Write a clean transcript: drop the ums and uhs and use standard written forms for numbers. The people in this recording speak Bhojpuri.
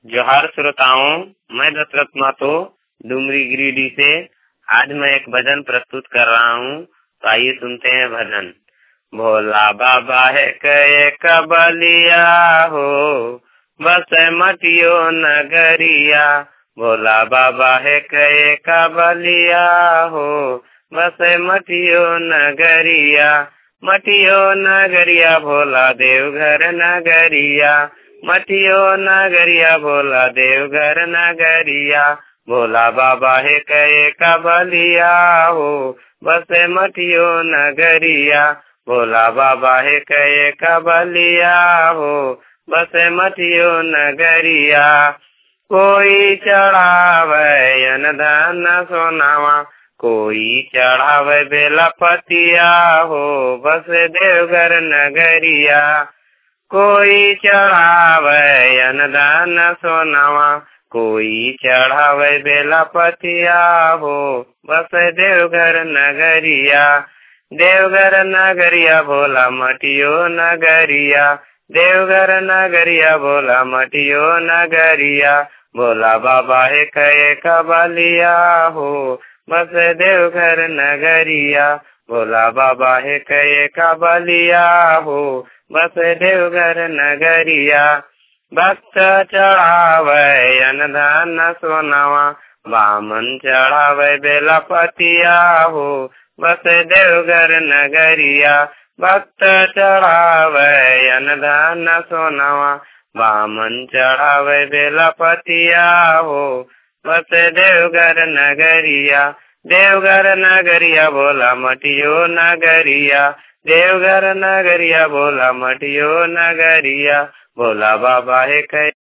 जोहार श्रोताओं, मैं दशरथ महतो डुमरी गिरिडीह से आज मैं एक भजन प्रस्तुत कर रहा हूँ। तो आइए सुनते हैं भजन। भोला बाबा है कहे कबलिया हो, बस मटियो नगरिया। भोला बाबा है कहे कबलिया हो, बस मटियो नगरिया। मटियो नगरिया भोला देवघर नगरिया। मटियो नगरिया भोला देवघर नगरिया। भोला बाबा है कहे कबलिया हो, बस मटियो नगरिया। भोला बाबा है कहे कबलिया हो, बस मटियो नगरिया। कोई चढ़ावे अनधन सोनावा, कोई चढ़ावे बेला पतिया हो, बस देवघर नगरिया। कोई चढ़ावे अनदान सोनावा, कोई चढ़ावे बेला पतिया हो, बस देवघर नगरिया। देवघर नगरिया भोला मटियो नगरिया। देवघर नगरिया भोला मटियो नगरिया। भोला बाबा है कहे कबलिया हो, बस देवघर नगरिया। भोला बाबा है कहे कबलिया हो, बस देवघर नगरिया। भक्त चढ़ावे अनधन सोनावा, बामन चढ़ावे बेला पतिया हो, बस देवघर नगरिया। भक्त चढ़ावे अनधन सोनावा, बामन चढ़ावे बेला पतिया हो, बस देवघर नगरिया। देवघर नगरिया भोला मटियो नगरिया। देवघर नगरिया भोला मटियो नगरिया। भोला बाबा है कहे